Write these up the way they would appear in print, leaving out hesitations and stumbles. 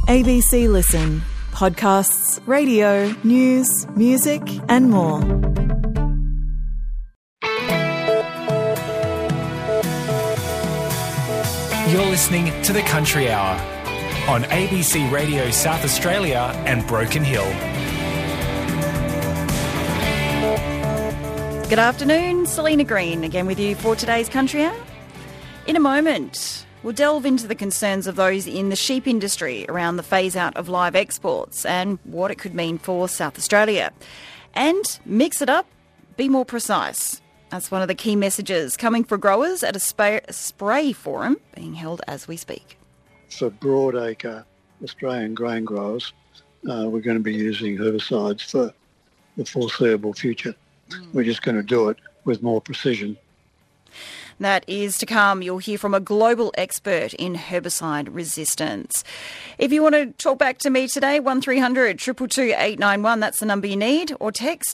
ABC Listen. Podcasts, radio, news, music and more. You're listening to The Country Hour on ABC Radio South Australia and Broken Hill. Good afternoon, Selena Green again with you for today's Country Hour. In a moment, we'll delve into the concerns of those in the sheep industry around the phase-out of live exports and what it could mean for South Australia. And mix it up, be more precise. That's one of the key messages coming for growers at a spray forum being held as we speak. For broadacre Australian grain growers, we're going to be using herbicides for the foreseeable future. We're just going to do it with more precision. That is to come. You'll hear from a global expert in herbicide resistance. If you want to talk back to me today, 1300 222 891, that's the number you need, or text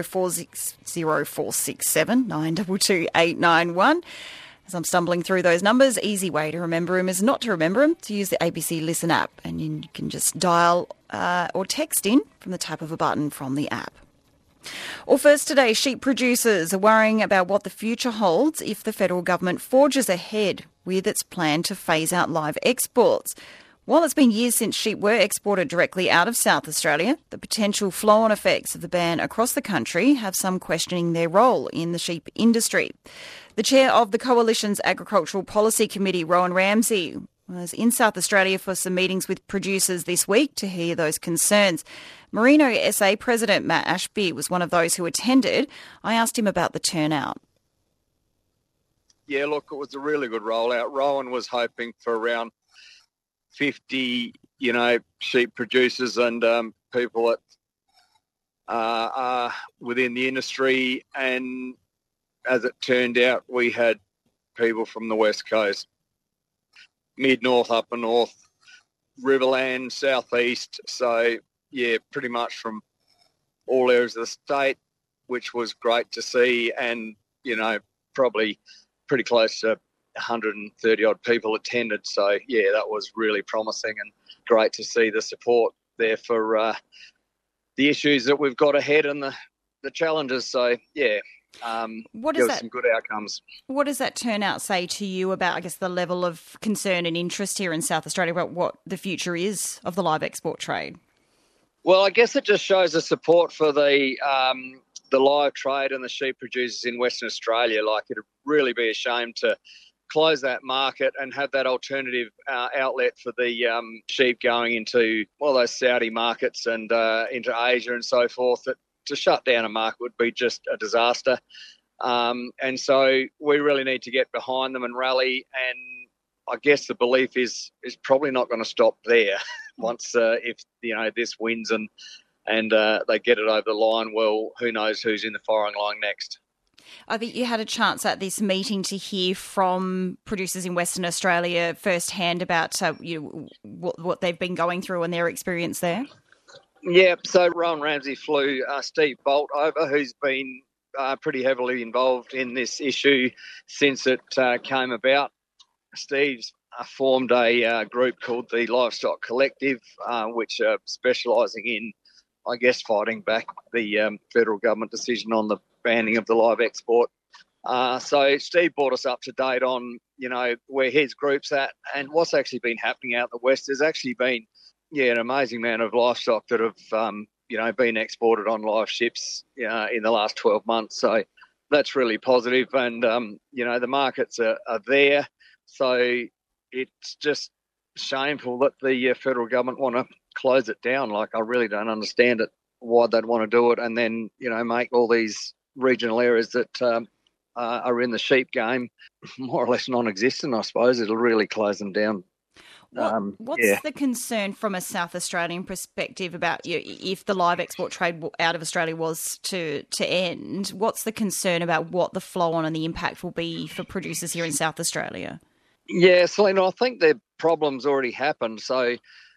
0467 922 891. As I'm stumbling through those numbers, easy way to remember them is not to remember them, to use the ABC Listen app, and you can just dial or text in from the tap of a button from the app. Well, first today, sheep producers are worrying about what the future holds if the federal government forges ahead with its plan to phase out live exports. While it's been years since sheep were exported directly out of South Australia, the potential flow-on effects of the ban across the country have some questioning their role in the sheep industry. The chair of the Coalition's Agricultural Policy Committee, Rowan Ramsey, was in South Australia for some meetings with producers this week to hear those concerns. Merino SA President Matt Ashby was one of those who attended. I asked him about the turnout. Yeah, look, it was a really good rollout. Rowan was hoping for around 50, sheep producers and people that are within the industry. And as it turned out, we had people from the West Coast, mid-north, upper north, Riverland, southeast. So, yeah, pretty much from all areas of the state, which was great to see. And, probably pretty close to 130-odd people attended. So, yeah, that was really promising and great to see the support there for the issues that we've got ahead and the challenges. So, yeah. Some good outcomes. What does that turnout say to you about, I guess, the level of concern and interest here in South Australia about what the future is of the live export trade? Well, I guess it just shows the support for the live trade and the sheep producers in Western Australia. Like, it'd really be a shame to close that market and have that alternative outlet for the sheep going into, those Saudi markets and into Asia and so forth. To shut down a market would be just a disaster. And so we really need to get behind them and rally. And I guess the belief is probably not going to stop there once if this wins and they get it over the line. Well, who knows who's in the firing line next. I think you had a chance at this meeting to hear from producers in Western Australia firsthand about what they've been going through and their experience there. Yeah, so Rowan Ramsey flew Steve Bolt over, who's been pretty heavily involved in this issue since it came about. Steve's formed a group called the Livestock Collective, which are specialising in, I guess, fighting back the federal government decision on the banning of the live export. So Steve brought us up to date on, where his group's at and what's actually been happening out in the West. There's actually been an amazing amount of livestock that have, been exported on live ships, in the last 12 months. So that's really positive. And, the markets are there. So it's just shameful that the federal government want to close it down. Like, I really don't understand it, why they'd want to do it and then, make all these regional areas that are in the sheep game more or less non-existent, I suppose. It'll really close them down. What's the concern from a South Australian perspective about if the live export trade out of Australia was to end? What's the concern about what the flow on and the impact will be for producers here in South Australia? Yeah, Selena, I think the problem's already happened. So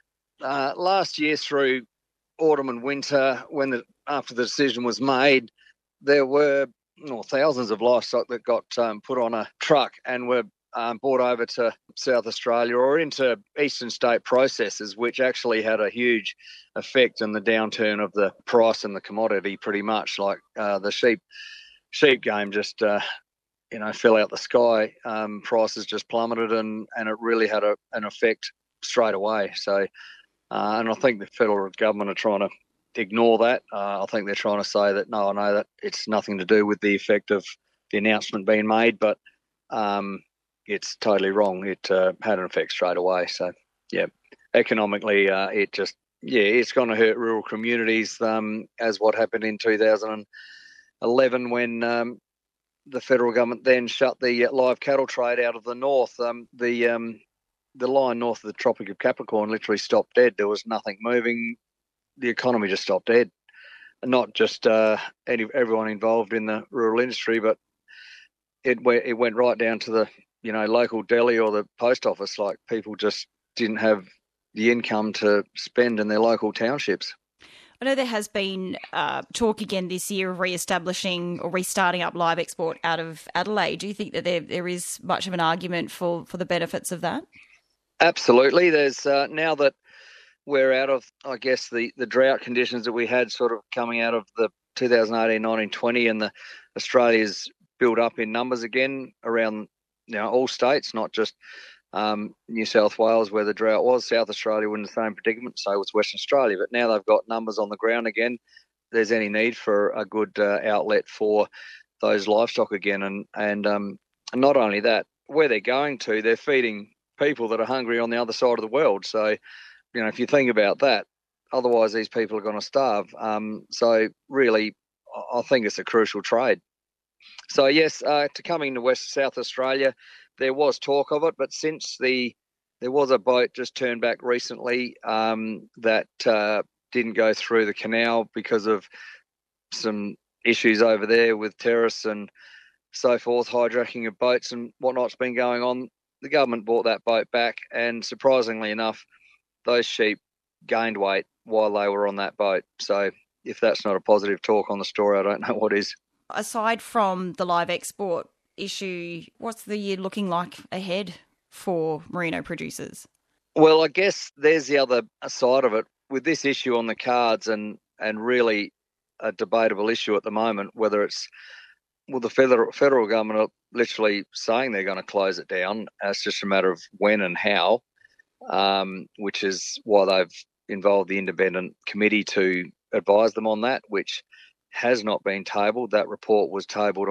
last year through autumn and winter, after the decision was made, there were thousands of livestock that got put on a truck and were brought over to South Australia or into eastern state processors, which actually had a huge effect on the downturn of the price and the commodity pretty much. Like the sheep game just, fell out the sky. Prices just plummeted and it really had an effect straight away. So, and I think the federal government are trying to ignore that. I think they're trying to say that, no, I know that it's nothing to do with the effect of the announcement being made, but it's totally wrong. It had an effect straight away. So, yeah, economically, it's going to hurt rural communities as what happened in 2011 when the federal government then shut the live cattle trade out of the north. The line north of the Tropic of Capricorn literally stopped dead. There was nothing moving. The economy just stopped dead. And not just everyone involved in the rural industry, but it went right down to the local deli or the post office. Like, people just didn't have the income to spend in their local townships. I know there has been talk again this year of re-establishing or restarting up live export out of Adelaide. Do you think that there is much of an argument for the benefits of that? Absolutely. There's now that we're out of, I guess, the drought conditions that we had sort of coming out of the 2018-19-20, and the Australia's built up in numbers again around all states, not just New South Wales where the drought was. South Australia were in the same predicament, so was Western Australia. But now they've got numbers on the ground again. There's any need for a good outlet for those livestock again. And not only that, where they're going to, they're feeding people that are hungry on the other side of the world. So, if you think about that, otherwise these people are going to starve. So really, I think it's a crucial trade. So yes, to coming to South Australia, there was talk of it, but since there was a boat just turned back recently that didn't go through the canal because of some issues over there with terrorists and so forth, hijacking of boats and whatnot's been going on. The government brought that boat back, and surprisingly enough, those sheep gained weight while they were on that boat. So if that's not a positive talk on the story, I don't know what is. Aside from the live export issue, what's the year looking like ahead for merino producers? Well, I guess there's the other side of it. With this issue on the cards and really a debatable issue at the moment, whether it's, the federal government are literally saying they're going to close it down. It's just a matter of when and how, which is why they've involved the independent committee to advise them on that, which has not been tabled. That report was tabled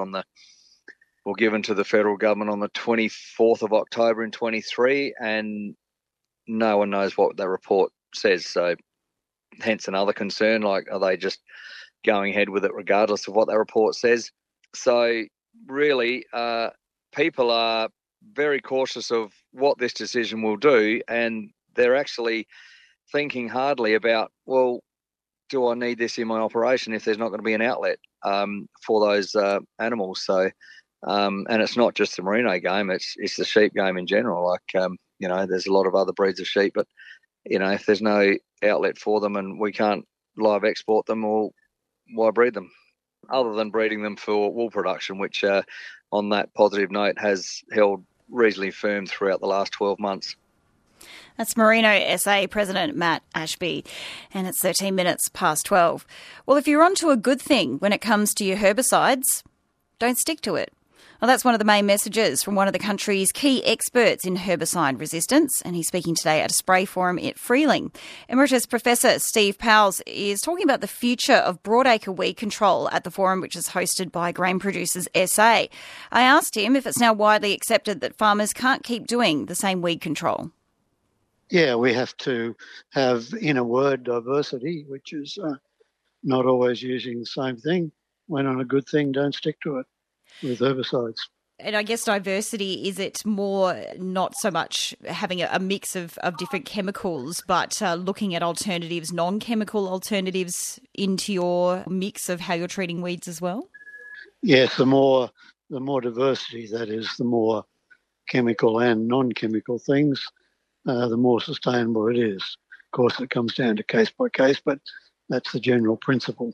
given to the federal government on the 24th of October in 23, and no one knows what that report says. So hence another concern, like, are they just going ahead with it regardless of what that report says? So really, people are very cautious of what this decision will do, and they're actually thinking hardly about, well, do I need this in my operation if there's not going to be an outlet for those animals? So, and it's not just the merino game; it's the sheep game in general. Like, there's a lot of other breeds of sheep, but if there's no outlet for them and we can't live export them, well, why breed them? Other than breeding them for wool production, which on that positive note has held reasonably firm throughout the last 12 months. That's Merino SA President Matt Ashby, and it's 13 minutes past 12. Well, if you're onto a good thing when it comes to your herbicides, don't stick to it. Well, that's one of the main messages from one of the country's key experts in herbicide resistance, and he's speaking today at a spray forum at Freeling. Emeritus Professor Steve Powles is talking about the future of broadacre weed control at the forum, which is hosted by Grain Producers SA. I asked him if it's now widely accepted that farmers can't keep doing the same weed control. Yeah, we have to have, in a word, diversity, which is not always using the same thing. When on a good thing, don't stick to it with herbicides. And I guess diversity, is it more not so much having a mix of different chemicals, but looking at alternatives, non-chemical alternatives into your mix of how you're treating weeds as well? Yes, the more diversity, that is, the more chemical and non-chemical things, the more sustainable it is. Of course, it comes down to case by case, but that's the general principle.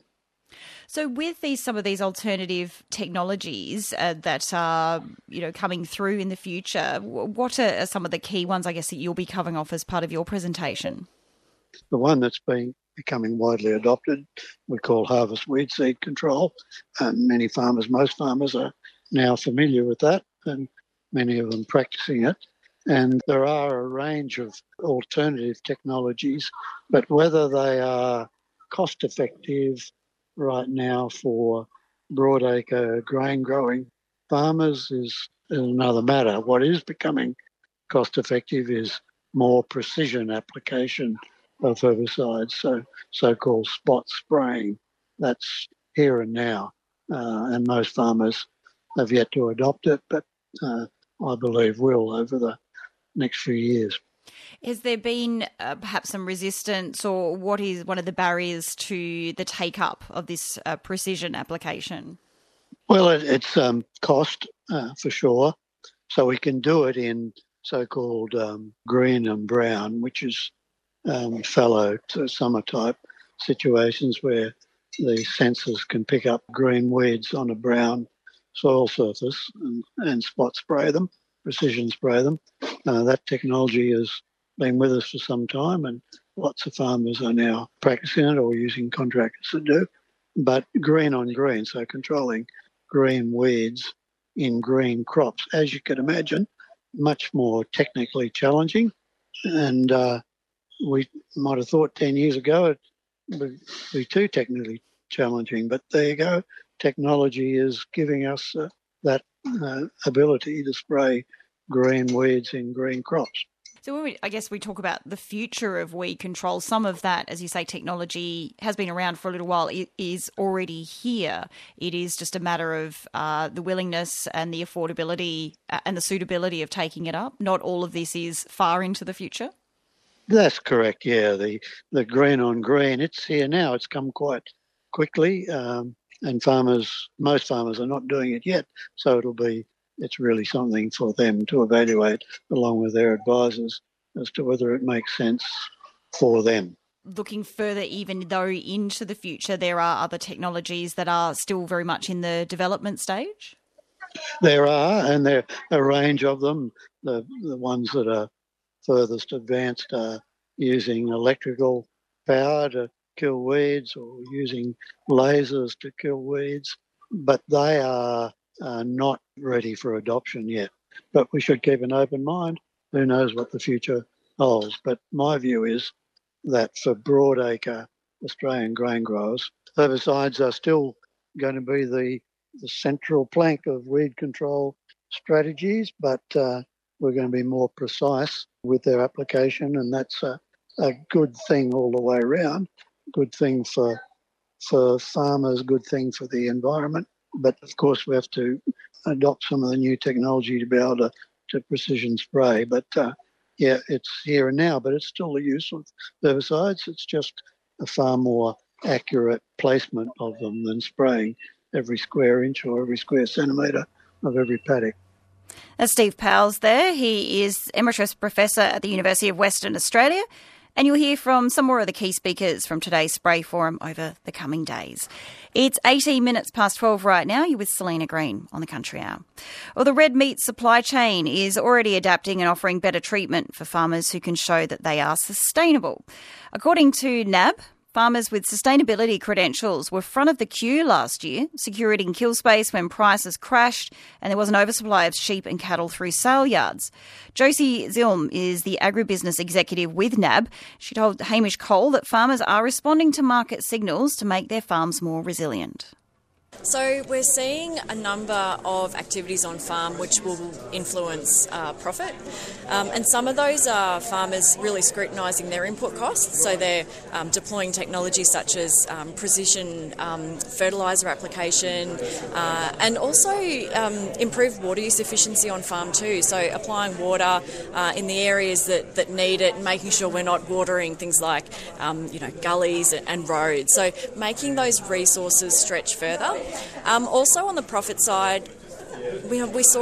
So with some of these alternative technologies that are, coming through in the future, what are some of the key ones, I guess, that you'll be covering off as part of your presentation? The one that's becoming widely adopted we call harvest weed seed control. Most farmers are now familiar with that, and many of them practicing it. And there are a range of alternative technologies, but whether they are cost effective right now for broadacre grain growing farmers is another matter. What is becoming cost effective is more precision application of herbicides, so-called spot spraying. That's here and now, and most farmers have yet to adopt it, but I believe will over the next few years. Has there been perhaps some resistance, or what is one of the barriers to the take-up of this precision application? Well, it's cost for sure. So we can do it in so-called green and brown, which is fallow to summer type situations where the sensors can pick up green weeds on a brown soil surface and spot spray them, precision spray them. That technology has been with us for some time, and lots of farmers are now practicing it or using contractors to do. But green on green, so controlling green weeds in green crops, as you can imagine, much more technically challenging. And we might have thought 10 years ago it would be too technically challenging, but there you go. Technology is giving us that ability to spray green weeds in green crops. So when we talk about the future of weed control, some of that, as you say, technology has been around for a little while. It is already here. It is just a matter of the willingness and the affordability and the suitability of taking it up. Not all of this is far into the future. That's correct, yeah. The green on green, it's here now. It's come quite quickly, and most farmers are not doing it yet. So it's really something for them to evaluate along with their advisors as to whether it makes sense for them. Looking further even though into the future, there are other technologies that are still very much in the development stage? There are, and there are a range of them. The ones that are furthest advanced are using electrical power to kill weeds or using lasers to kill weeds, but they are not ready for adoption yet. But we should keep an open mind. Who knows what the future holds? But my view is that for broadacre Australian grain growers, herbicides are still going to be the central plank of weed control strategies, but we're going to be more precise with their application, and that's a good thing all the way around. Good thing for farmers, good thing for the environment. But of course, we have to adopt some of the new technology to be able to precision spray. But it's here and now, but it's still the use of herbicides. It's just a far more accurate placement of them than spraying every square inch or every square centimetre of every paddock. That's Steve Powles there. He is Emeritus Professor at the University of Western Australia. And you'll hear from some more of the key speakers from today's Spray Forum over the coming days. It's 18 minutes past 12 right now. You're with Selena Green on the Country Hour. Well, the red meat supply chain is already adapting and offering better treatment for farmers who can show that they are sustainable. According to NAB, farmers with sustainability credentials were front of the queue last year, securing kill space when prices crashed and there was an oversupply of sheep and cattle through sale yards. Josie Zilm is the agribusiness executive with NAB. She told Hamish Cole that farmers are responding to market signals to make their farms more resilient. So we're seeing a number of activities on farm which will influence profit, and some of those are farmers really scrutinising their input costs, so they're deploying technology such as precision fertiliser application and also improved water use efficiency on farm too, so applying water in the areas that need it and making sure we're not watering things like gullies and roads, so making those resources stretch further. Also on the profit side, we saw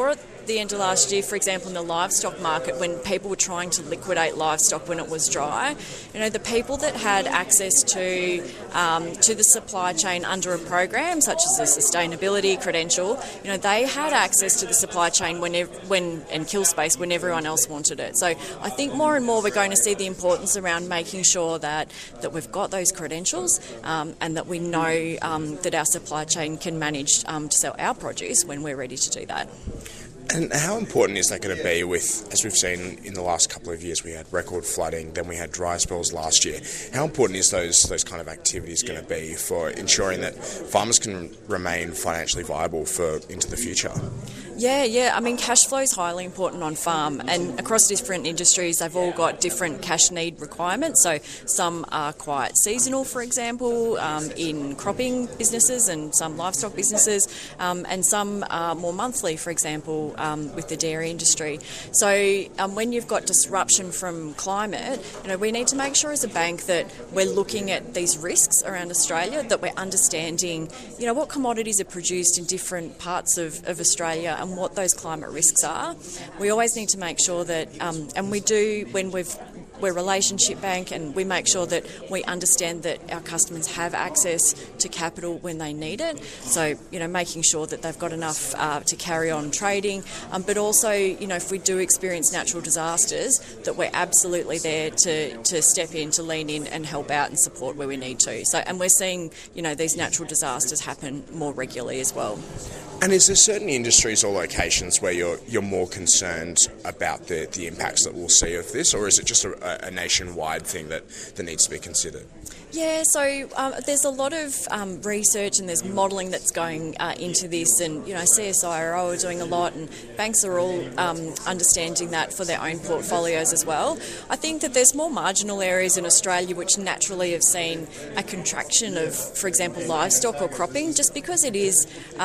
the end of last year, for example, in the livestock market, when people were trying to liquidate livestock when it was dry, the people that had access to the supply chain under a program such as the sustainability credential, they had access to the supply chain and kill space when everyone else wanted it. So I think more and more we're going to see the importance around making sure that we've got those credentials and that we know that our supply chain can manage to sell our produce when we're ready to do that. And how important is that going to be with, as we've seen in the last couple of years, we had record flooding, then we had dry spells last year. How important is those kind of activities going to be for ensuring that farmers can remain financially viable into the future? Yeah. I mean, cash flow is highly important on farm, and across different industries, they've all got different cash need requirements. So some are quite seasonal, for example, in cropping businesses and some livestock businesses, and some are more monthly, for example, with the dairy industry. So when you've got disruption from climate, we need to make sure as a bank that we're looking at these risks around Australia, that we're understanding, what commodities are produced in different parts of Australia and what those climate risks are. We always need to make sure that, and we do when we're a relationship bank, and we make sure that we understand that our customers have access to capital when they need it. So, making sure that they've got enough to carry on trading, but also, if we do experience natural disasters, that we're absolutely there to step in, to lean in and help out and support where we need to. So, and we're seeing, these natural disasters happen more regularly as well. And is there certain industries or locations where you're more concerned about the impacts that we'll see of this, or is it just a nationwide thing that needs to be considered? Yeah, so there's a lot of research and there's modelling that's going into this, and CSIRO are doing a lot, and banks are all understanding that for their own portfolios as well. I think that there's more marginal areas in Australia which naturally have seen a contraction of, for example, livestock or cropping, just because it is,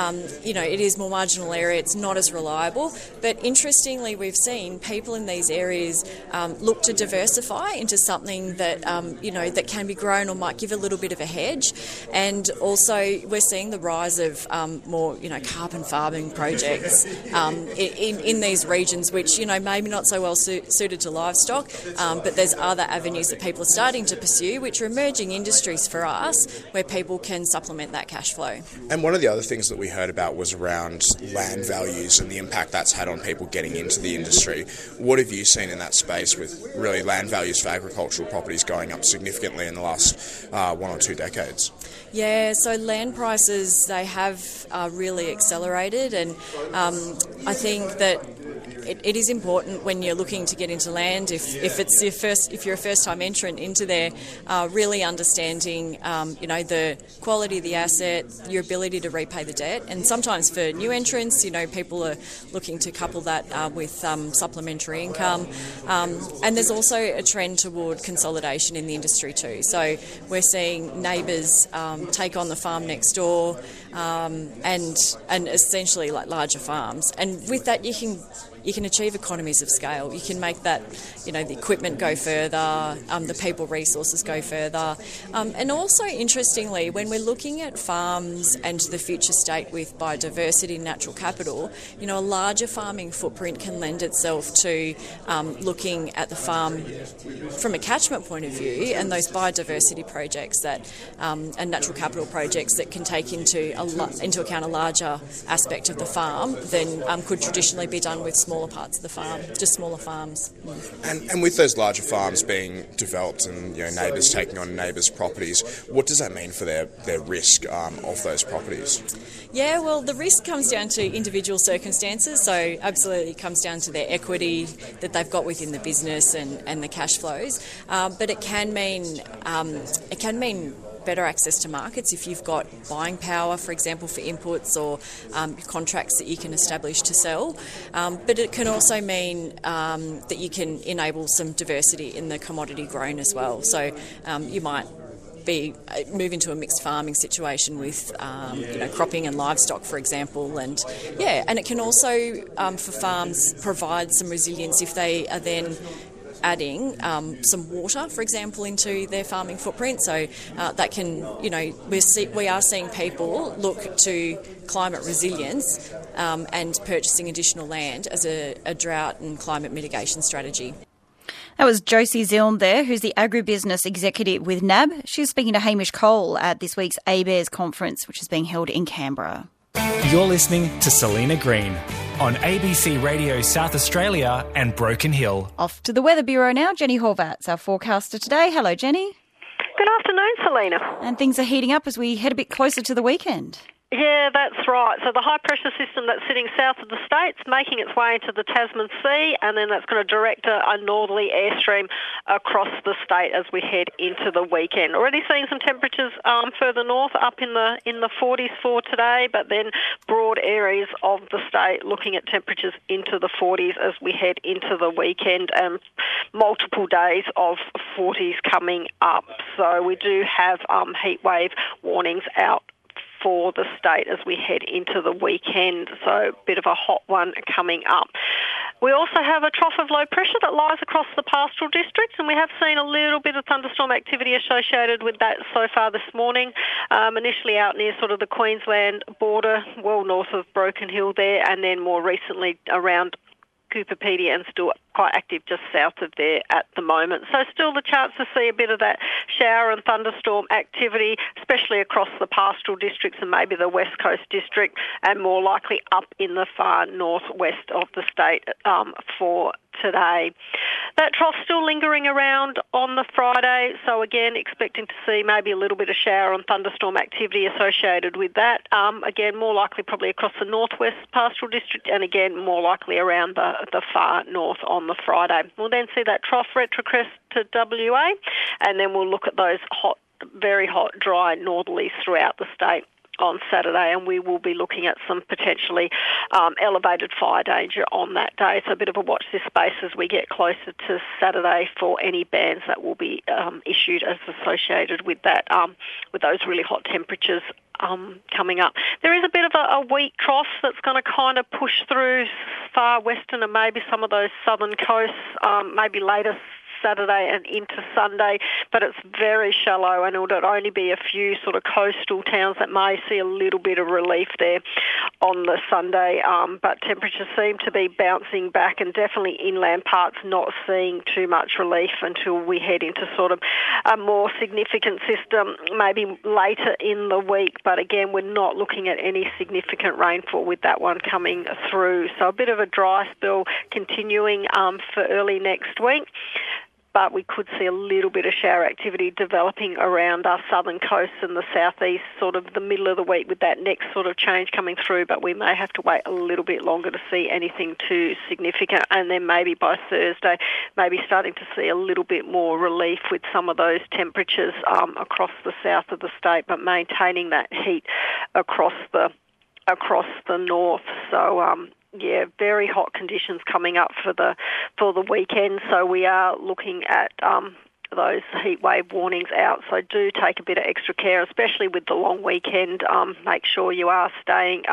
it is more marginal area, it's not as reliable. But interestingly, we've seen people in these areas look to diversify into something that, that can be grown or might give a little bit of a hedge. And also we're seeing the rise of more, carbon farming projects in these regions, which, maybe not so well suited to livestock, but there's other avenues that people are starting to pursue, which are emerging industries for us, where people can supplement that cash flow. And one of the other things that we heard about was around land values and the impact that's had on people getting into the industry. What have you seen in that space with really land values for agricultural properties going up significantly in the last 1 or 2 decades? Yeah, so land prices, they have really accelerated, and I think that it is important when you're looking to get into land, if you're a first-time entrant into there, really understanding the quality of the asset, your ability to repay the debt, and sometimes for new entrants, people are looking to couple that with supplementary income, and there's also a trend toward consolidation in the industry too. So we're seeing neighbours take on the farm next door, and essentially like larger farms, and with that you can achieve economies of scale. You can make that, the equipment go further, the people resources go further. And also, interestingly, when we're looking at farms and the future state with biodiversity and natural capital, a larger farming footprint can lend itself to looking at the farm from a catchment point of view, and those biodiversity projects that and natural capital projects that can take into account a larger aspect of the farm than could traditionally be done with smaller parts of the farm, just smaller farms. And with those larger farms being developed and neighbours taking on neighbours' properties, what does that mean for their risk of those properties? Yeah, well, the risk comes down to individual circumstances, so absolutely it comes down to their equity that they've got within the business and the cash flows, but it can mean better access to markets if you've got buying power, for example, for inputs or contracts that you can establish to sell. But it can also mean that you can enable some diversity in the commodity grown as well. So you might move into a mixed farming situation with cropping and livestock, for example, and it can also for farms provide some resilience if they are then adding some water, for example, into their farming footprint. So that can, we are seeing people look to climate resilience and purchasing additional land as a drought and climate mitigation strategy. That was Josie Zilm there, who's the agribusiness executive with NAB. She was speaking to Hamish Cole at this week's ABARES conference, which is being held in Canberra. You're listening to Selena Green on ABC Radio South Australia and Broken Hill. Off to the Weather Bureau now. Jenny Horvat's our forecaster today. Hello, Jenny. Good afternoon, Selena. And things are heating up as we head a bit closer to the weekend. Yeah, that's right. So the high-pressure system that's sitting south of the state's making its way into the Tasman Sea, and then that's going to direct a northerly airstream across the state as we head into the weekend. Already seeing some temperatures further north, up in the 40s for today, but then broad areas of the state looking at temperatures into the 40s as we head into the weekend, and multiple days of 40s coming up. So we do have heat wave warnings out for the state as we head into the weekend, so a bit of a hot one coming up. We also have a trough of low pressure that lies across the pastoral districts, and we have seen a little bit of thunderstorm activity associated with that so far this morning, initially out near sort of the Queensland border, well north of Broken Hill there, and then more recently around Cooper Pedy and still quite active just south of there at the moment. So still the chance to see a bit of that shower and thunderstorm activity, especially across the pastoral districts and maybe the West Coast district, and more likely up in the far northwest of the state for today. That trough still lingering around on the Friday, so again expecting to see maybe a little bit of shower and thunderstorm activity associated with that. Again, more likely probably across the northwest pastoral district, and again more likely around the far north on the Friday. We'll then see that trough retrocrest to WA, and then we'll look at those hot, very hot, dry northerlies throughout the state on Saturday, and we will be looking at some potentially elevated fire danger on that day. So a bit of a watch this space as we get closer to Saturday for any bans that will be issued as associated with that, with those really hot temperatures coming up. There is a bit of a weak trough that's going to kind of push through far western and maybe some of those southern coasts, maybe later Saturday and into Sunday, but it's very shallow, and it'll only be a few sort of coastal towns that may see a little bit of relief there on the Sunday, but temperatures seem to be bouncing back, and definitely inland parts not seeing too much relief until we head into sort of a more significant system maybe later in the week. But again, we're not looking at any significant rainfall with that one coming through, so a bit of a dry spell continuing for early next week. But we could see a little bit of shower activity developing around our southern coast and the southeast, sort of the middle of the week with that next sort of change coming through, but we may have to wait a little bit longer to see anything too significant, and then maybe by Thursday, maybe starting to see a little bit more relief with some of those temperatures across the south of the state, but maintaining that heat across the north. So, yeah, very hot conditions coming up for the weekend. So we are looking at those heat wave warnings out. So do take a bit of extra care, especially with the long weekend. Make sure you are staying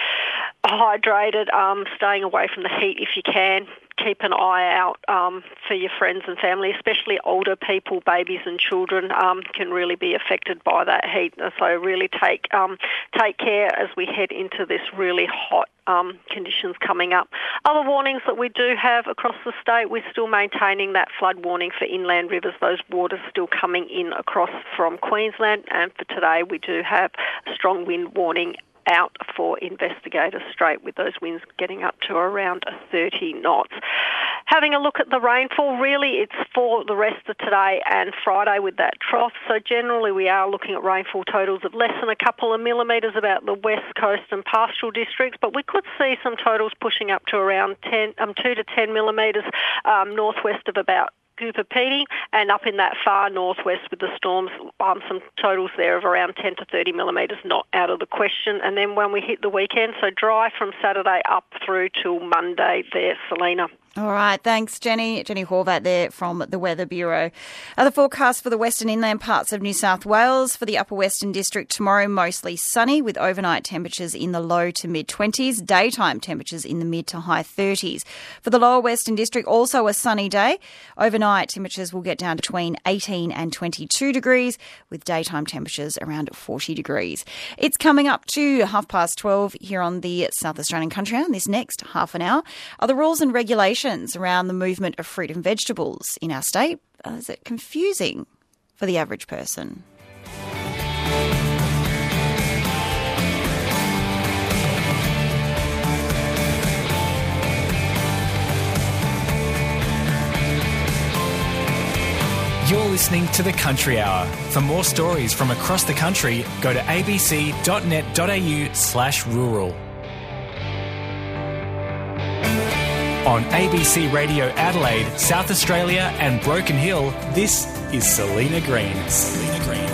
hydrated, staying away from the heat if you can. Keep an eye out for your friends and family, especially older people, babies and children can really be affected by that heat. So really take care as we head into this really hot conditions coming up. Other warnings that we do have across the state, we're still maintaining that flood warning for inland rivers. Those waters still coming in across from Queensland, and for today we do have a strong wind warning out for Investigator Strait, with those winds getting up to around 30 knots. Having a look at the rainfall, really it's for the rest of today and Friday with that trough. So generally we are looking at rainfall totals of less than a couple of millimetres about the west coast and pastoral districts, but we could see some totals pushing up to around 2 to 10 millimetres northwest of about Cooper Pedy, and up in that far northwest with the storms, some totals there of around 10 to 30 millimetres, not out of the question. And then when we hit the weekend, so dry from Saturday up through till Monday there, Selena. All right, thanks, Jenny. Jenny Horvat there from the Weather Bureau. The forecast for the western inland parts of New South Wales. For the Upper Western District tomorrow, mostly sunny with overnight temperatures in the low to mid-20s, daytime temperatures in the mid to high 30s. For the Lower Western District, also a sunny day. Overnight temperatures will get down between 18 and 22 degrees with daytime temperatures around 40 degrees. It's coming up to 12:30 here on the South Australian Country Hour. This next half an hour are the rules and regulations around the movement of fruit and vegetables in our state. Is it confusing for the average person? You're listening to The Country Hour. For more stories from across the country, go to abc.net.au/rural. On ABC Radio Adelaide, South Australia and Broken Hill, this is Selena Green. Selena Green.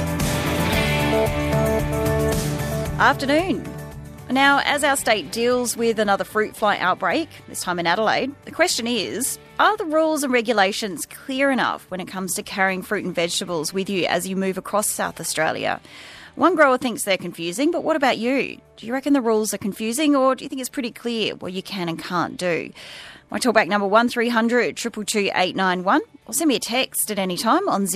Afternoon. Now, as our state deals with another fruit fly outbreak, this time in Adelaide, the question is, are the rules and regulations clear enough when it comes to carrying fruit and vegetables with you as you move across South Australia? One grower thinks they're confusing, but what about you? Do you reckon the rules are confusing, or do you think it's pretty clear what you can and can't do? My talkback number 1300 222 891, or send me a text at any time on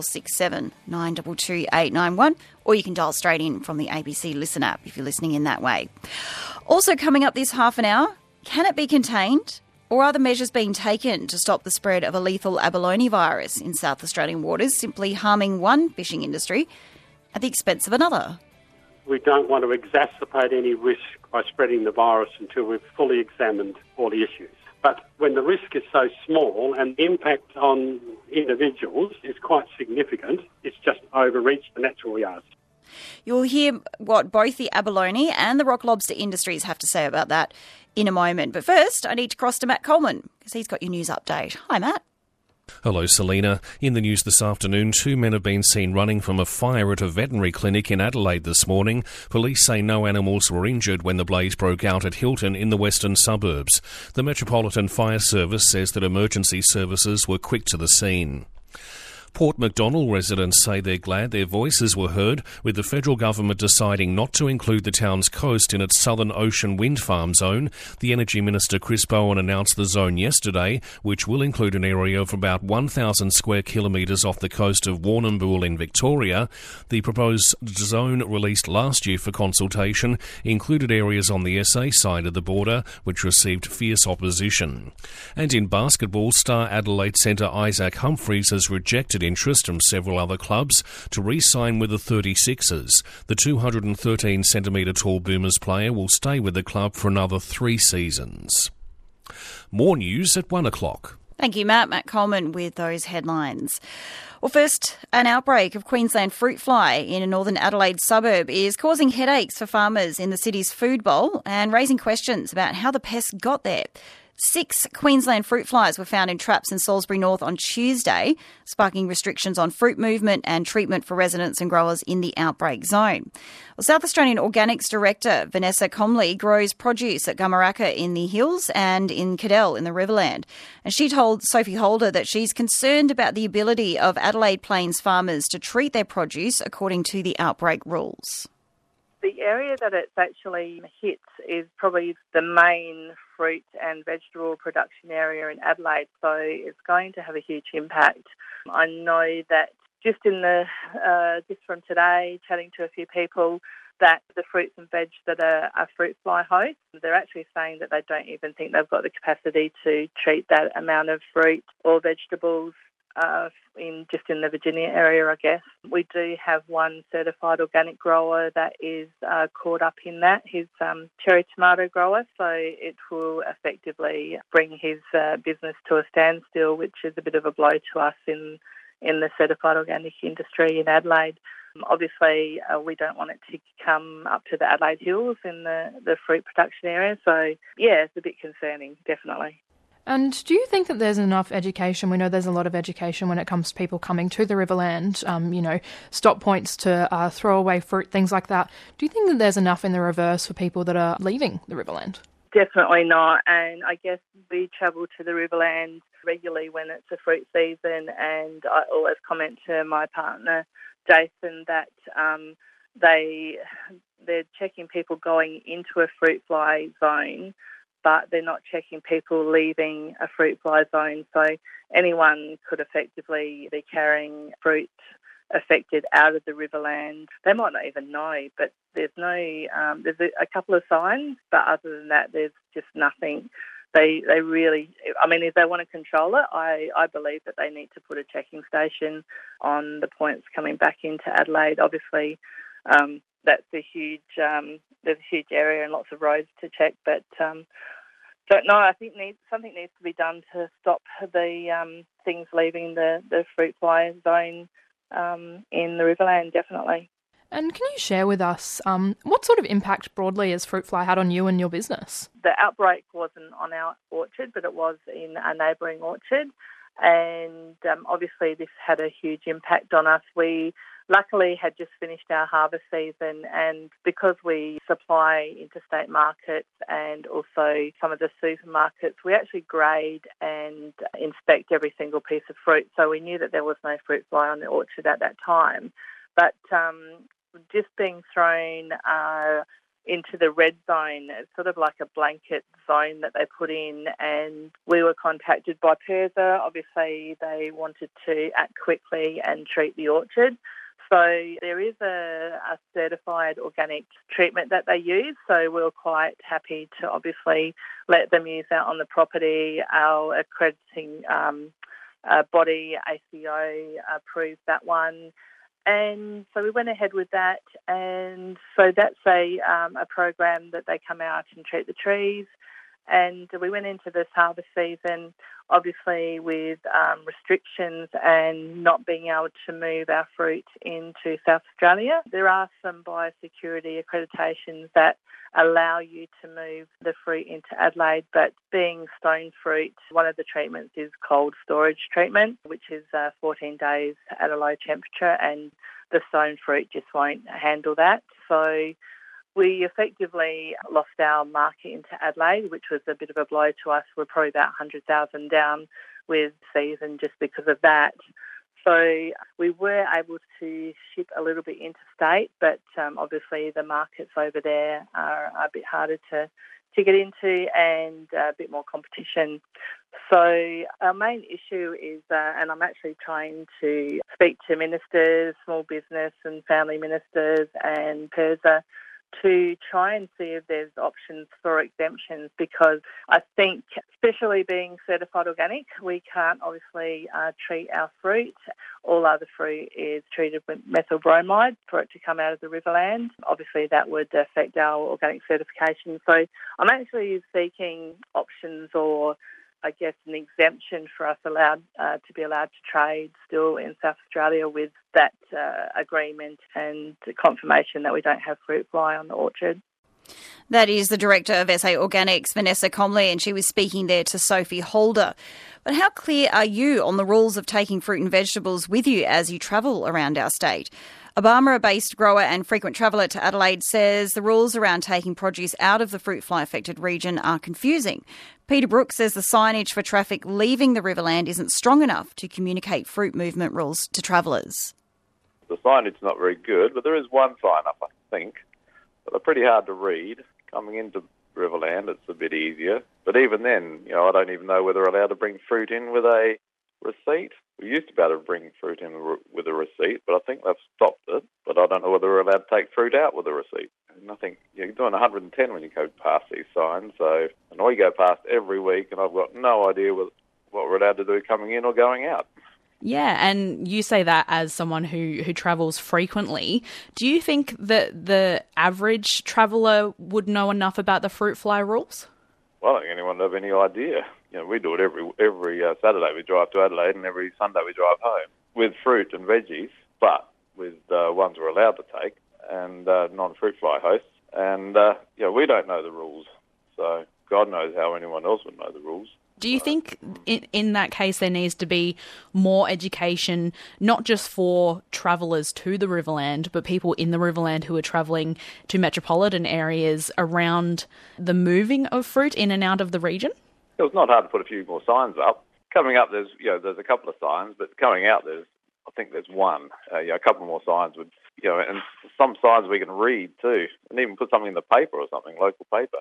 0467 922 891, or you can dial straight in from the ABC Listen app if you're listening in that way. Also coming up this half an hour, can it be contained, or are the measures being taken to stop the spread of a lethal abalone virus in South Australian waters, simply harming one fishing industry at the expense of another? We don't want to exacerbate any risk by spreading the virus until we've fully examined all the issues. But when the risk is so small and the impact on individuals is quite significant, it's just overreached the natural yards. You'll hear what both the abalone and the rock lobster industries have to say about that in a moment. But first, I need to cross to Matt Coleman because he's got your news update. Hi, Matt. Hello, Selena. In the news this afternoon, 2 men have been seen running from a fire at a veterinary clinic in Adelaide this morning. Police say no animals were injured when the blaze broke out at Hilton in the western suburbs. The Metropolitan Fire Service says that emergency services were quick to the scene. Port Macdonnell residents say they're glad their voices were heard, with the federal government deciding not to include the town's coast in its Southern Ocean Wind Farm zone. The Energy Minister Chris Bowen announced the zone yesterday, which will include an area of about 1,000 square kilometres off the coast of Warrnambool in Victoria. The proposed zone, released last year for consultation, included areas on the SA side of the border, which received fierce opposition. And in basketball, star Adelaide centre Isaac Humphries has rejected interest from several other clubs to re-sign with the 36ers. The 213cm tall Boomers player will stay with the club for another 3 seasons. More news at 1 o'clock. Thank you, Matt. Matt Coleman with those headlines. Well, first, an outbreak of Queensland fruit fly in a northern Adelaide suburb is causing headaches for farmers in the city's food bowl and raising questions about how the pest got there. 6 Queensland fruit flies were found in traps in Salisbury North on Tuesday, sparking restrictions on fruit movement and treatment for residents and growers in the outbreak zone. Well, South Australian Organics Director Vanessa Comley grows produce at Gumaraka in the Hills and in Cadell in the Riverland. And she told Sophie Holder that she's concerned about the ability of Adelaide Plains farmers to treat their produce according to the outbreak rules. The area that it's actually hits is probably the main fruit and vegetable production area in Adelaide, so it's going to have a huge impact. I know that just from today, chatting to a few people, that the fruits and veg that are fruit fly hosts, they're actually saying that they don't even think they've got the capacity to treat that amount of fruit or vegetables in the Virginia area, I guess. We do have one certified organic grower that is caught up in that. He's cherry tomato grower, so it will effectively bring his business to a standstill, which is a bit of a blow to us in the certified organic industry in Adelaide. Obviously, we don't want it to come up to the Adelaide Hills in the fruit production area, so yeah, it's a bit concerning, definitely. And do you think that there's enough education? We know there's a lot of education when it comes to people coming to the Riverland, stop points to throw away fruit, things like that. Do you think that there's enough in the reverse for people that are leaving the Riverland? Definitely not. And I guess we travel to the Riverland regularly when it's a fruit season, and I always comment to my partner, Jason, that they're checking people going into a fruit fly zone, but they're not checking people leaving a fruit fly zone. So anyone could effectively be carrying fruit affected out of the Riverland. They might not even know, but there's there's a couple of signs, but other than that, there's just nothing. They really, I mean, if they want to control it, I believe that they need to put a checking station on the points coming back into Adelaide. Obviously, that's a huge, there's a huge area and lots of roads to check, but so no, I think something needs to be done to stop the things leaving the fruit fly zone in the Riverland, definitely. And can you share with us what sort of impact broadly has fruit fly had on you and your business? The outbreak wasn't on our orchard, but it was in a neighbouring orchard. And obviously this had a huge impact on us. We luckily had just finished our harvest season, and because we supply interstate markets and also some of the supermarkets, we actually grade and inspect every single piece of fruit. So we knew that there was no fruit fly on the orchard at that time. But just being thrown into the red zone, it's sort of like a blanket zone that they put in, and we were contacted by PIRSA. Obviously, they wanted to act quickly and treat the orchard. So there is a certified organic treatment that they use, so we're quite happy to obviously let them use that on the property. Our accrediting body, ACO, approved that one. And so we went ahead with that, and so that's a program that they come out and treat the trees. And we went into this harvest season, obviously with restrictions and not being able to move our fruit into South Australia. There are some biosecurity accreditations that allow you to move the fruit into Adelaide, but being stone fruit, one of the treatments is cold storage treatment, which is 14 days at a low temperature, and the stone fruit just won't handle that. So we effectively lost our market into Adelaide, which was a bit of a blow to us. We're probably about 100,000 down with season just because of that. So we were able to ship a little bit interstate, but obviously the markets over there are a bit harder to get into and a bit more competition. So our main issue is, and I'm actually trying to speak to ministers, small business and family ministers and PIRSA to try and see if there's options for exemptions, because I think, especially being certified organic, we can't obviously treat our fruit. All other fruit is treated with methyl bromide for it to come out of the Riverland. Obviously that would affect our organic certification. So I'm actually seeking options, or I guess an exemption for us to be allowed to trade still in South Australia with that agreement and confirmation that we don't have fruit fly on the orchard. That is the Director of SA Organics, Vanessa Comley, and she was speaking there to Sophie Holder. But how clear are you on the rules of taking fruit and vegetables with you as you travel around our state? A Barmera-based grower and frequent traveller to Adelaide says the rules around taking produce out of the fruit fly-affected region are confusing. Peter Brooks says the signage for traffic leaving the Riverland isn't strong enough to communicate fruit movement rules to travellers. The signage is not very good, but there is one sign up, I think, but they're pretty hard to read. Coming into Riverland, it's a bit easier. But even then, I don't even know whether we're allowed to bring fruit in with a receipt. We used to be able to bring fruit in with a receipt, but I think they've stopped it. But I don't know whether we're allowed to take fruit out with a receipt. And I think you're doing 110 when you go past these signs. So, and I go past every week, and I've got no idea what we're allowed to do coming in or going out. Yeah, and you say that as someone who travels frequently. Do you think that the average traveller would know enough about the fruit fly rules? Well, I don't think anyone would have any idea. We do it every Saturday. We drive to Adelaide, and every Sunday we drive home with fruit and veggies, but with ones we're allowed to take, and non-fruit fly hosts. And we don't know the rules, so God knows how anyone else would know the rules. Do you think in that case there needs to be more education, not just for travellers to the Riverland, but people in the Riverland who are travelling to metropolitan areas around the moving of fruit in and out of the region? It was not hard to put a few more signs up. Coming up, there's a couple of signs, but coming out, I think there's one. A couple more signs would, and some signs we can read too, and even put something in the paper or something, local paper.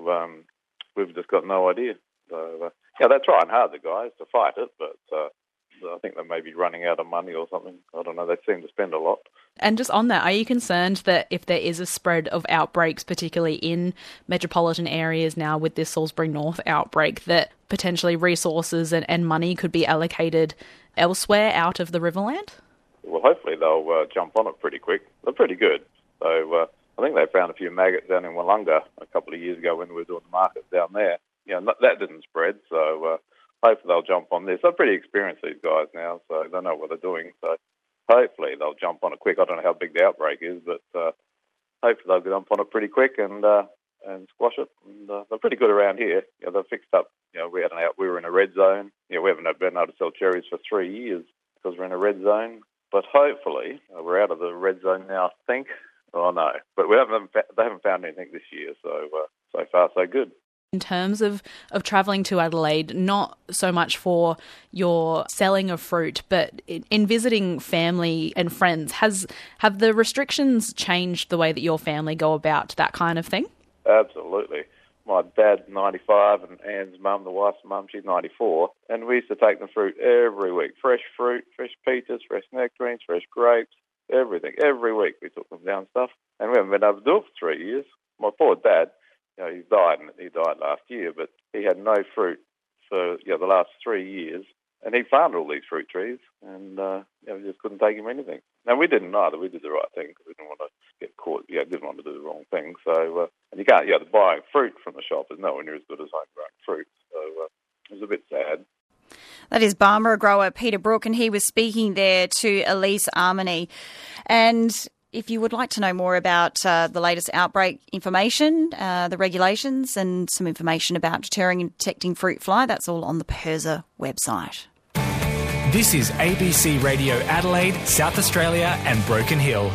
We've just got no idea. So, they're trying hard, the guys, to fight it, but I think they may be running out of money or something. I don't know. They seem to spend a lot. And just on that, are you concerned that if there is a spread of outbreaks, particularly in metropolitan areas now with this Salisbury North outbreak, that potentially resources and money could be allocated elsewhere out of the Riverland? Well, hopefully they'll jump on it pretty quick. They're pretty good. So I think they found a few maggots down in Wollonga a couple of years ago when we were doing the markets down there. That didn't spread, so hopefully they'll jump on this. They're pretty experienced, these guys now, so they know what they're doing. So hopefully they'll jump on it quick. I don't know how big the outbreak is, but hopefully they'll jump on it pretty quick and squash it. And they're pretty good around here. They're fixed up. We were in a red zone. We haven't been able to sell cherries for 3 years because we're in a red zone. But hopefully we're out of the red zone now, I think. Oh no, but they haven't found anything this year. So so far so good. In terms of travelling to Adelaide, not so much for your selling of fruit, but in visiting family and friends, have the restrictions changed the way that your family go about that kind of thing? Absolutely. My dad's 95 and Anne's mum, the wife's mum, she's 94. And we used to take them fruit every week. Fresh fruit, fresh peaches, fresh nectarines, fresh grapes, everything. Every week we took them down stuff. And we haven't been able to do it for 3 years. My poor dad, he died last year, but he had no fruit for the last 3 years. And he planted all these fruit trees, and we just couldn't take him anything. And we didn't either. We did the right thing because we didn't want to get caught. Didn't want to do the wrong thing. So, and you can't. Buying fruit from the shop is nowhere near as good as homegrown fruit. So it was a bit sad. That is Barmera grower Peter Brook, and he was speaking there to Elise Armony. And if you would like to know more about the latest outbreak information, the regulations, and some information about deterring and detecting fruit fly, that's all on the PIRSA website. This is ABC Radio Adelaide, South Australia and Broken Hill.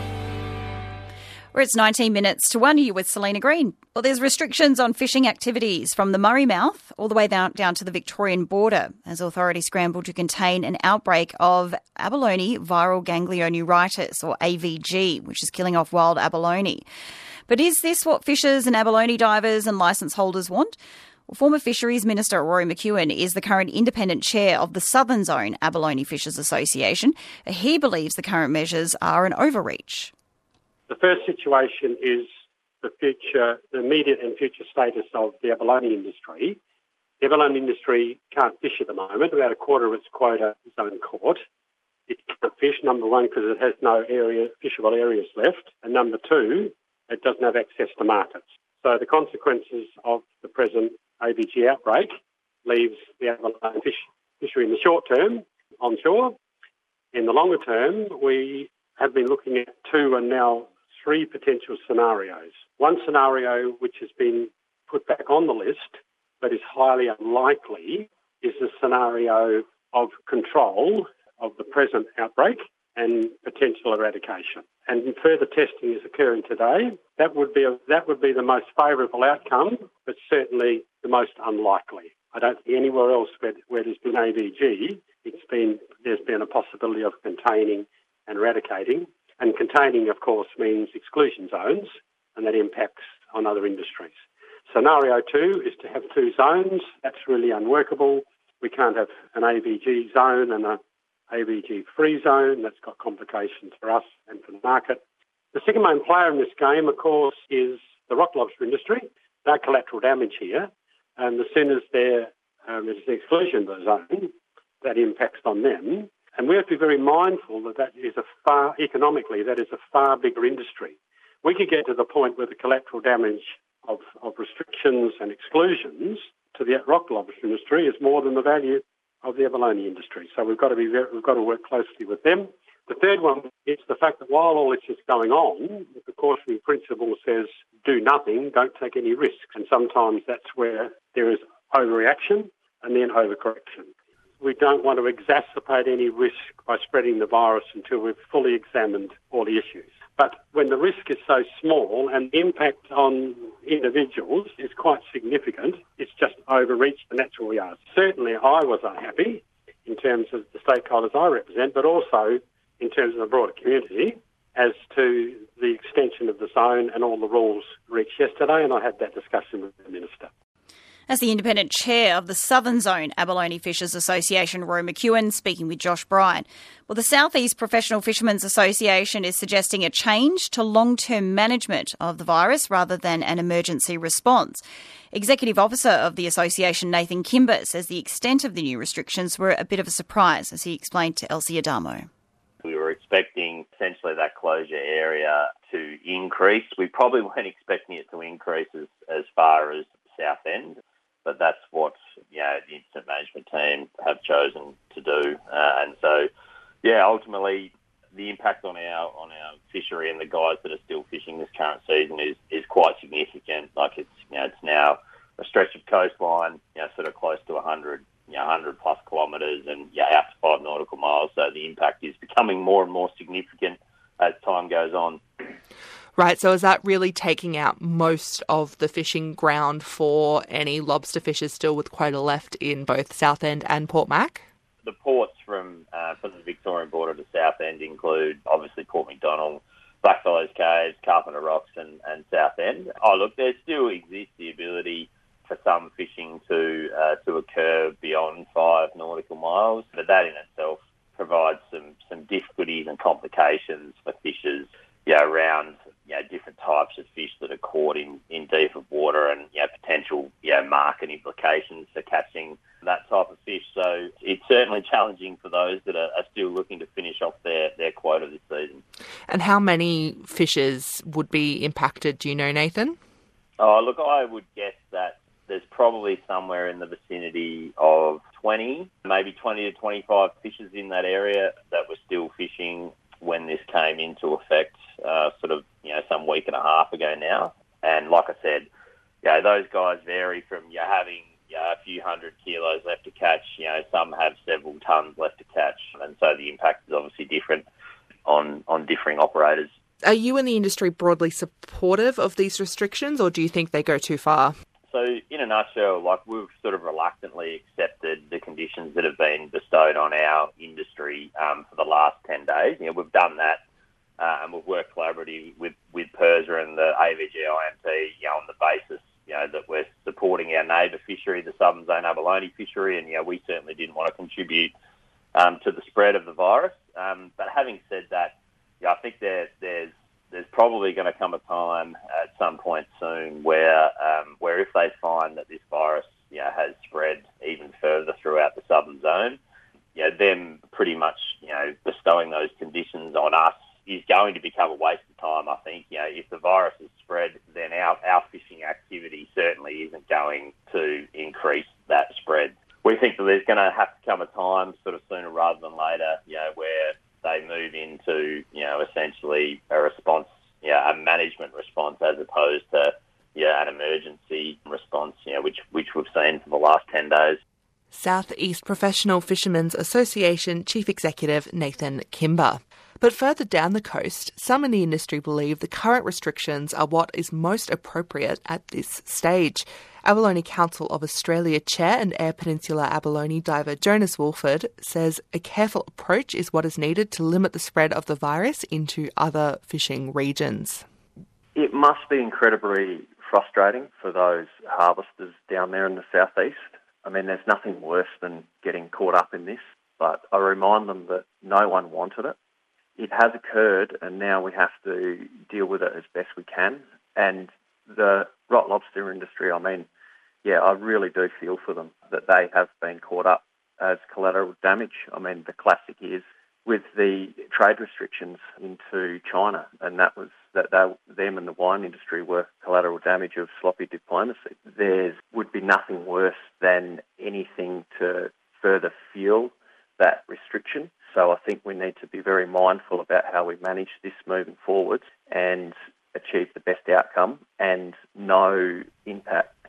Where it's 19 minutes to 1, you're with Selena Green. Well, there's restrictions on fishing activities from the Murray Mouth all the way down to the Victorian border as authorities scramble to contain an outbreak of abalone viral ganglioneuritis, or AVG, which is killing off wild abalone. But is this what fishers and abalone divers and licence holders want? Well, former Fisheries Minister Rory McEwen is the current independent chair of the Southern Zone Abalone Fishers Association. He believes the current measures are an overreach. The first situation is the immediate and future status of the abalone industry. The abalone industry can't fish at the moment. About a quarter of its quota is uncaught. It can't fish, number one, because it has no fishable areas left, and number two, it doesn't have access to markets. So the consequences of the present AVG outbreak leaves the abalone fishery in the short term onshore. In the longer term, we have been looking at 2 and now 3 potential scenarios. One scenario which has been put back on the list but is highly unlikely is the scenario of control of the present outbreak and potential eradication. And further testing is occurring today. That would be the most favourable outcome, but certainly the most unlikely. I don't think anywhere else where there's been AVG, there's been a possibility of containing and eradicating. And containing, of course, means exclusion zones, and that impacts on other industries. Scenario 2 is to have 2 zones. That's really unworkable. We can't have an AVG zone and an AVG-free zone. That's got complications for us and for the market. The second main player in this game, of course, is the rock lobster industry. They're collateral damage here, and as soon as there's an exclusion of the zone, that impacts on them. And we have to be very mindful that is economically, that is a far bigger industry. We could get to the point where the collateral damage of restrictions and exclusions to the rock lobster industry is more than the value of the abalone industry. So we've got to work closely with them. The third one is the fact that while all this is going on, the cautionary principle says do nothing, don't take any risks. And sometimes that's where there is overreaction. and then overcorrection. We don't want to exacerbate any risk by spreading the virus until we've fully examined all the issues. But when the risk is so small and the impact on individuals is quite significant, it's just overreached, and that's where we are. Certainly I was unhappy in terms of the stakeholders I represent, but also in terms of the broader community as to the extension of the zone and all the rules reached yesterday, and I had that discussion with the Minister. As the independent chair of the Southern Zone Abalone Fishers Association, Roy McEwen, speaking with Josh Bryan. Well, the South East Professional Fishermen's Association is suggesting a change to long-term management of the virus rather than an emergency response. Executive Officer of the association, Nathan Kimber, says the extent of the new restrictions were a bit of a surprise, as he explained to Elsie Adamo. We were expecting essentially that closure area to increase. We probably weren't expecting it to increase as far as South End. But that's what the incident management team have chosen to do, and so ultimately the impact on our fishery and the guys that are still fishing this current season is quite significant. Like it's now a stretch of coastline, sort of close to 100 plus kilometres, and out to 5 nautical miles. So the impact is becoming more and more significant as time goes on. Right, so is that really taking out most of the fishing ground for any lobster fishers still with quota left in both Southend and Port Mac? The ports from the Victorian border to Southend include obviously Port Macdonald, Blackfellows Caves, Carpenter Rocks and Southend. Oh, look, there still exists the ability for some fishing to occur beyond 5 nautical miles, but that in itself provides some difficulties and complications for fishers around different types of fish that are caught in deeper water and potential market implications for catching that type of fish. So it's certainly challenging for those that are still looking to finish off their quota this season. And how many fishers would be impacted, do you know, Nathan? Oh, look, I would guess that there's probably somewhere in the vicinity of 20, maybe 20 to 25 fishers in that area that were still fishing when this came into effect, some week and a half ago now. And like I said, those guys vary from having a few hundred kilos left to catch. Some have several tonnes left to catch, and so the impact is obviously different on differing operators. Are you in the industry broadly supportive of these restrictions, or do you think they go too far? So in a nutshell, we've sort of reluctantly accepted the conditions that have been bestowed on our industry for the last 10 days. We've done that and we've worked collaboratively with PIRSA and the AVG-IMT on the basis that we're supporting our neighbour fishery, the Southern Zone Abalone fishery, and we certainly didn't want to contribute to the spread of the virus. But having said that, I think there's probably going to come a time at some point soon where if they find that this virus has spread even further throughout the Southern Zone, them pretty much bestowing those conditions on us is going to become a waste of time, I think. If the virus has spread, then our fishing activity certainly isn't going to increase that spread. We think that there's going to have to come a time, sort of sooner rather than later, where they move into, essentially a response, a management response as opposed to, an emergency response, which we've seen for the last 10 days. South East Professional Fishermen's Association Chief Executive Nathan Kimber. But further down the coast, some in the industry believe the current restrictions are what is most appropriate at this stage. Abalone Council of Australia Chair and Eyre Peninsula abalone diver Jonas Wolford says a careful approach is what is needed to limit the spread of the virus into other fishing regions. It must be incredibly frustrating for those harvesters down there in the southeast. I mean, there's nothing worse than getting caught up in this, but I remind them that no one wanted it. It has occurred, and now we have to deal with it as best we can. And the rock lobster industry, I really do feel for them that they have been caught up as collateral damage. The classic is with the trade restrictions into China, and that was that them and the wine industry were collateral damage of sloppy diplomacy. There would be nothing worse than anything to further fuel that restriction. So I think we need to be very mindful about how we manage this moving forward and achieve the best outcome and no impact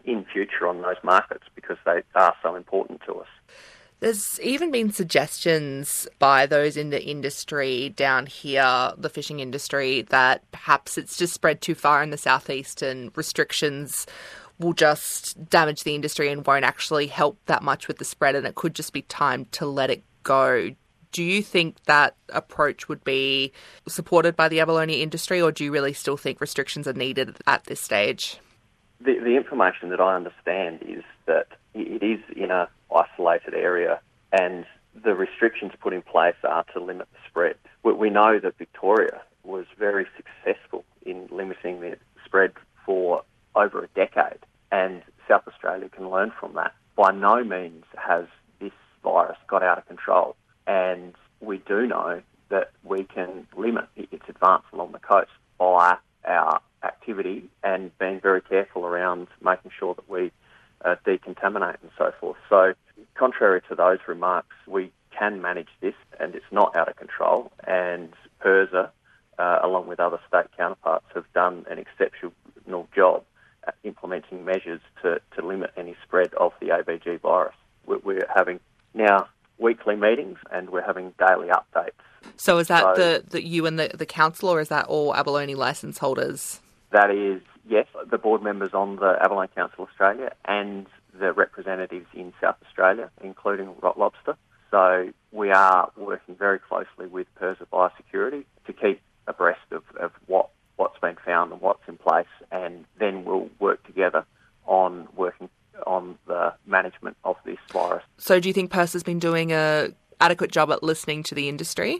in future on those markets because they are so important to us. There's even been suggestions by those in the industry down here, the fishing industry, that perhaps it's just spread too far in the southeast and restrictions will just damage the industry and won't actually help that much with the spread, and it could just be time to let it go. Do you think that approach would be supported by the abalone industry, or do you really still think restrictions are needed at this stage? The information that I understand is that it is in an isolated area and the restrictions put in place are to limit the spread. We know that Victoria was very successful in limiting the spread for over a decade, and South Australia can learn from that. By no means has this virus got out of control, and we do know that we can limit its advance along the coast by our activity and being very careful around making sure that we decontaminate and so forth. So, contrary to those remarks, we can manage this and it's not out of control, and PIRSA, along with other state counterparts, have done an exceptional job at implementing measures to limit any spread of the ABG virus. We're having now weekly meetings and we're having daily updates. So is that the you and the council, or is that all abalone licence holders? That is, yes, the board members on the Abalone Council Australia and the representatives in South Australia, including Rock Lobster. So we are working very closely with PIRSA Biosecurity to keep abreast of what's been found and what's in place, and then we'll work together on working on the management of this virus. So do you think PIRSA's been doing an adequate job at listening to the industry?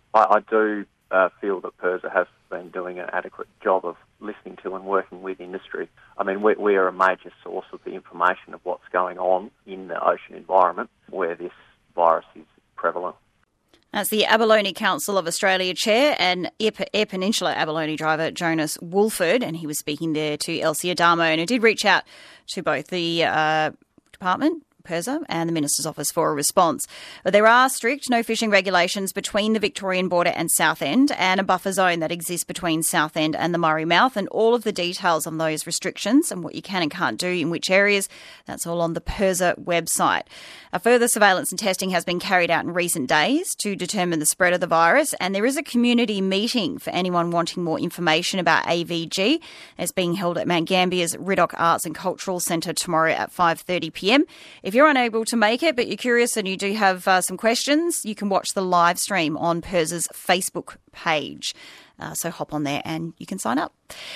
I do feel that PIRSA has been doing an adequate job of listening to and working with industry. I mean, we are a major source of the information of what's going on in the ocean environment where this virus is prevalent. That's the Abalone Council of Australia Chair and Eyre Peninsula abalone driver Jonas Woolford, and he was speaking there to Elsie Adamo, and it did reach out to both the department, PIRSA, and the Minister's Office for a response. But there are strict no fishing regulations between the Victorian border and Southend, and a buffer zone that exists between Southend and the Murray Mouth, and all of the details on those restrictions and what you can and can't do in which areas, that's all on the PIRSA website. A further surveillance and testing has been carried out in recent days to determine the spread of the virus, and there is a community meeting for anyone wanting more information about AVG. It's being held at Mount Gambier's Riddoch Arts and Cultural Centre tomorrow at 5:30pm. If you're unable to make it, but you're curious and you do have some questions, you can watch the live stream on PIRSA's Facebook page. So hop on there and you can sign up.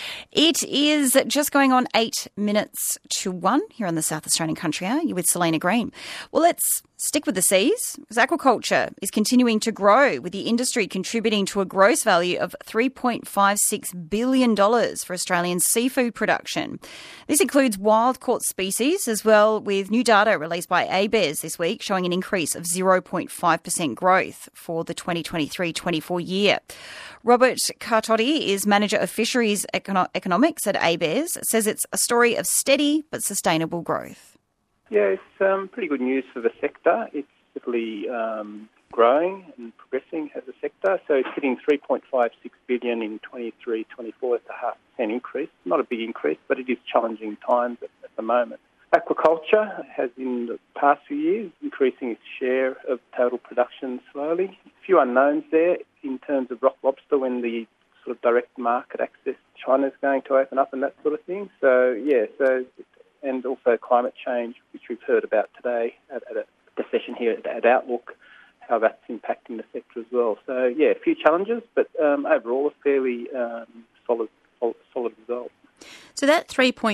It is just going on 8 minutes to 1 here on the South Australian Country Hour. You're with Selena Green. Well, let's stick with the seas, because aquaculture is continuing to grow, with the industry contributing to a gross value of $3.56 billion for Australian seafood production. This includes wild-caught species as well, with new data released by ABARES this week showing an increase of 0.5% growth for the 2023-24 year. Robert Cartotti is Manager of Fisheries Economics at ABARES, says it's a story of steady but sustainable growth. Yeah, it's pretty good news for the sector. It's definitely growing and progressing as a sector. So it's hitting $3.56 billion in 23-24. It's a 0.5% increase. Not a big increase, but it is challenging times at the moment. Aquaculture has in the past few years increasing its share of total production slowly. A few unknowns there in terms of rock lobster when the sort of direct market access to China is going to open up and that sort of thing. So, yeah, and also climate change, which we've heard about today at the session here at Outlook, how that's impacting the sector as well. So, yeah, a few challenges, but overall a fairly solid result. So that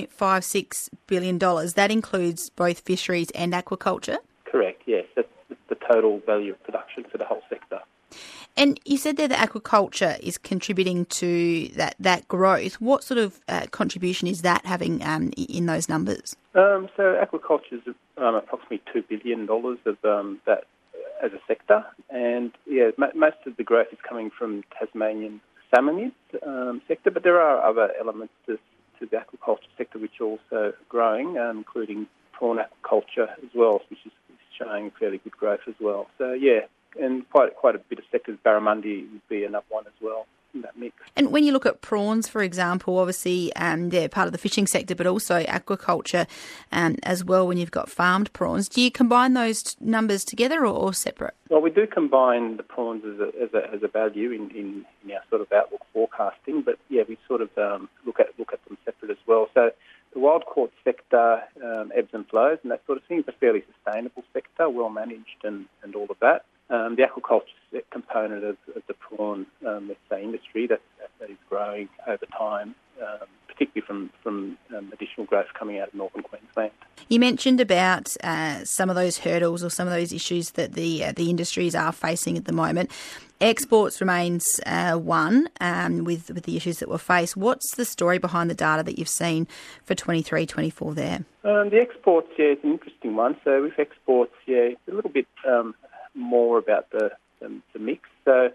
$3.56 billion, that includes both fisheries and aquaculture? Correct, yes. That's the total value of production for the whole sector. And you said there that aquaculture is contributing to that growth. What sort of contribution is that having in those numbers? So aquaculture is approximately $2 billion of that as a sector. And, yeah, most of the growth is coming from Tasmanian salmon sector, but there are other elements to the aquaculture sector which are also growing, including prawn aquaculture as well, which is showing fairly good growth as well. So, yeah, and quite a bit of sectors. Barramundi would be another one as well. mix. And when you look at prawns, for example, obviously they're part of the fishing sector, but also aquaculture as well when you've got farmed prawns. Do you combine those numbers together or separate? Well, we do combine the prawns as a value in our sort of outlook forecasting, but yeah, we sort of look at them separate as well. So the wild caught sector ebbs and flows and that sort of thing. It's a fairly sustainable sector, well managed and all of that. The aquaculture component of the prawn, let's say, industry that is growing over time, particularly from additional growth coming out of northern Queensland. You mentioned about some of those hurdles or some of those issues that the industries are facing at the moment. Exports remains one with the issues that were faced. What's the story behind the data that you've seen for 23-24 there? The exports, yeah, it's an interesting one. So with exports, yeah, it's a little bit more about the mix. So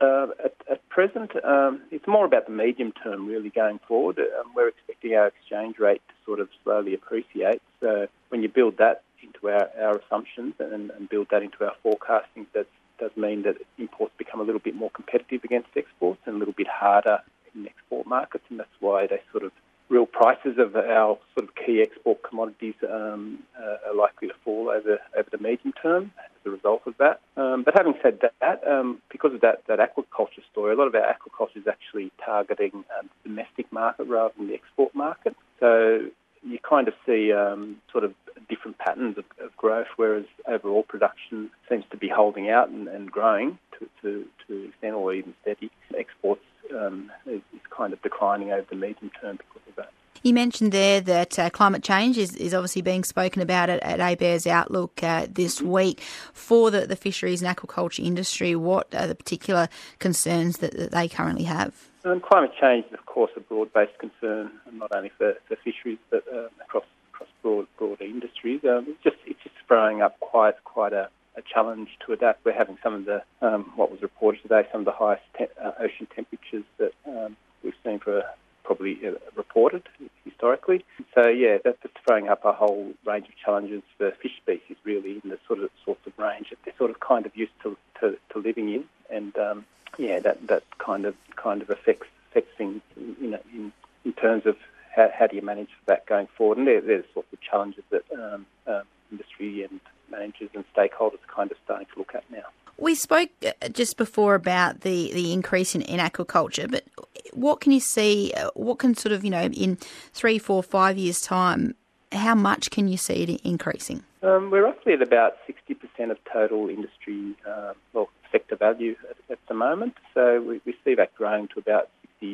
at present, it's more about the medium term really going forward. We're expecting our exchange rate to sort of slowly appreciate. So when you build that into our assumptions and build that into our forecasting, that does mean that imports become a little bit more competitive against exports and a little bit harder in export markets, and that's why they sort of real prices of our sort of key export commodities are likely to fall over the medium term as a result of that. But having said that, because of that aquaculture story, a lot of our aquaculture is actually targeting the domestic market rather than the export market. So you kind of see sort of different patterns of growth, whereas overall production seems to be holding out and growing to extent or even steady. Exports is kind of declining over the medium term because of that. You mentioned there that climate change is obviously being spoken about at ABARES Outlook this week. For the fisheries and aquaculture industry, what are the particular concerns that they currently have? Climate change is, of course, a broad-based concern, not only for fisheries but across broader industries. It's just throwing up quite a challenge to adapt. We're having some of the what was reported today, some of the highest ocean temperatures that we've seen for probably reported historically. So yeah, that's throwing up a whole range of challenges for fish species, really, in the sorts of range that they're sort of kind of used to living in, and that kind of affects things in terms of how do you manage that going forward, and they're the sorts of challenges that industry and managers and stakeholders are kind of starting to look at now. We spoke just before about the increase in aquaculture, but what can you see, what can sort of, in 3, 4, 5 years' time, how much can you see it increasing? We're roughly at about 60% of total industry, sector value at the moment. So we see that growing to about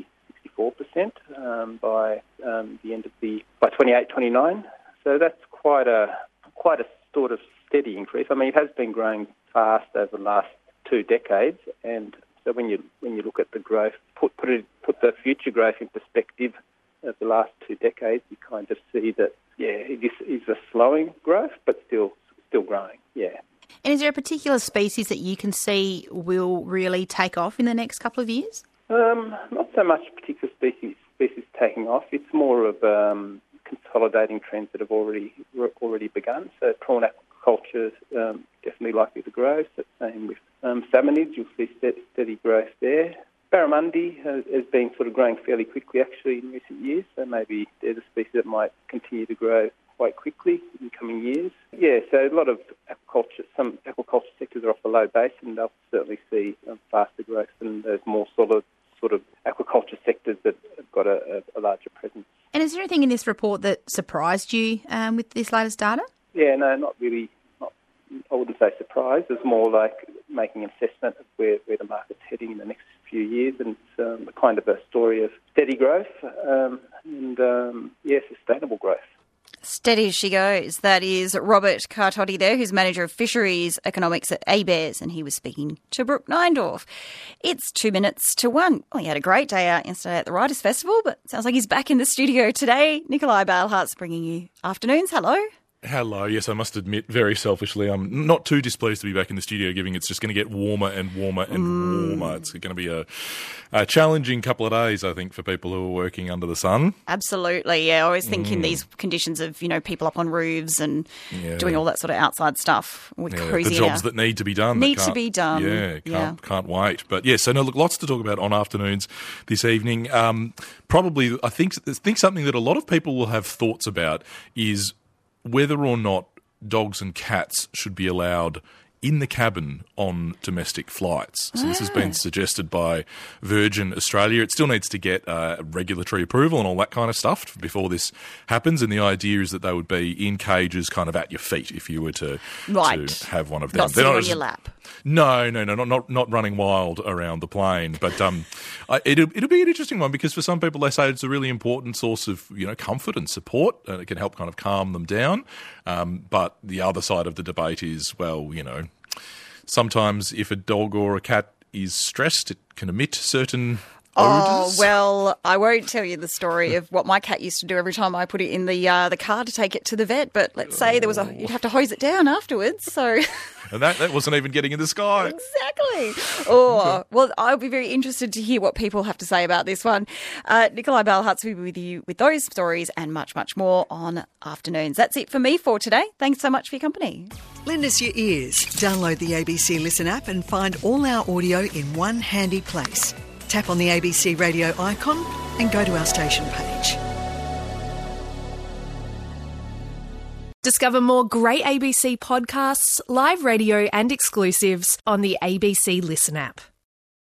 64% by the end of by 28, 29. So that's quite a sort of steady increase. I mean, it has been growing fast over the last 2 decades, and so when you look at the growth, put the future growth in perspective of the last 2 decades, you kind of see that this is a slowing growth, but still growing. Yeah. And is there a particular species that you can see will really take off in the next couple of years? Not so much particular species taking off. It's more of consolidating trends that have already begun. So prawn aquaculture is definitely likely to grow. So same with salmonids, you'll see steady growth there. Barramundi has been sort of growing fairly quickly actually in recent years, so maybe there's a species that might continue to grow quite quickly in coming years. Yeah, so a lot of some aquaculture sectors are off a low base, and they'll certainly see faster growth than those more solid sort of aquaculture sectors that have got a larger presence. And is there anything in this report that surprised you with this latest data? Yeah, no, not really. I wouldn't say surprised. It's more like making an assessment of where the market's heading in the next few years, and it's kind of a story of steady growth and sustainable growth. Steady as she goes. That is Robert Cartotti there, who's Manager of Fisheries Economics at ABARES, and he was speaking to Brooke Neindorf. It's 2 minutes to 1. Well, he had a great day out yesterday at the Writers' Festival, but sounds like he's back in the studio today. Nikolai Bailhart's bringing you afternoons. Hello. Hello. Yes, I must admit, very selfishly, I'm not too displeased to be back in the studio, given it's just going to get warmer and warmer and warmer. It's going to be a challenging couple of days, I think, for people who are working under the sun. Absolutely, yeah. I always think in these conditions of, people up on roofs and doing all that sort of outside stuff with cruising. The jobs that need to be done. Yeah, can't wait. But so look, lots to talk about on afternoons this evening. Probably, I think something that a lot of people will have thoughts about is whether or not dogs and cats should be allowed in the cabin on domestic flights. So this has been suggested by Virgin Australia. It still needs to get regulatory approval and all that kind of stuff before this happens. And the idea is that they would be in cages kind of at your feet if you were to have one of them. Not sitting on your lap. No, not running wild around the plane. But it'll be an interesting one because for some people they say it's a really important source of comfort and support, and it can help kind of calm them down. But the other side of the debate is, sometimes if a dog or a cat is stressed, it can emit certain odours. Oh, well, I won't tell you the story of what my cat used to do every time I put it in the car to take it to the vet. But let's say you'd have to hose it down afterwards. So, and that wasn't even getting in the sky. Exactly. Oh, well, I'll be very interested to hear what people have to say about this one. Nikolai Balhartz will be with you with those stories and much, much more on afternoons. That's it for me for today. Thanks so much for your company. Lend us your ears. Download the ABC Listen app and find all our audio in one handy place. Tap on the ABC radio icon and go to our station page. Discover more great ABC podcasts, live radio and exclusives on the ABC Listen app.